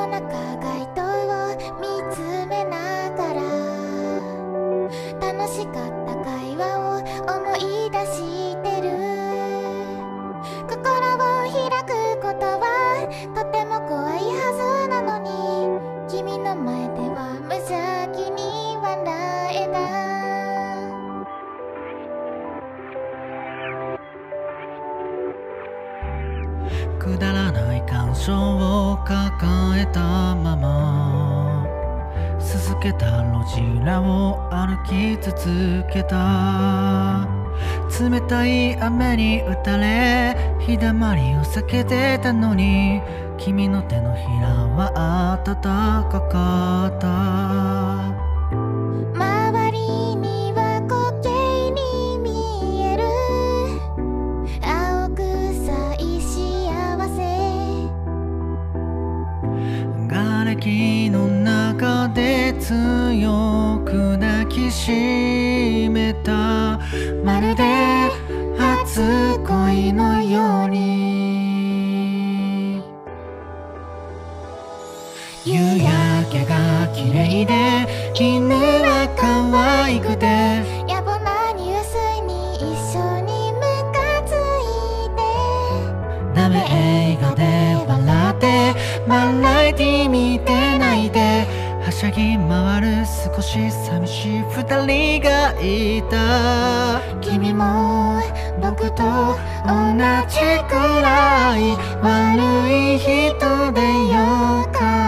中街灯を見つめながら楽しかった会話を思い出してる。心を開くことはとても怖いはずなのに、君の前では無邪気に笑えた。 くだらない感傷を抱えたまま続けた路地裏を歩き続けた。冷たい雨に打たれ日だまりを避けてたのに、君の手のひらは暖かかった。 周りには滑稽に見える青臭い幸せ。 瓦礫の中で強く抱きしめた、まるで初恋のように。夕焼けが綺麗で犬は可愛くて、 野暮なニュースに一緒にムカついて、 ダメ映画で笑ってバラエティ見て泣いて、はしゃぎ回る少し寂しい二人がいた。 君も僕と同じくらい悪い人でよかった。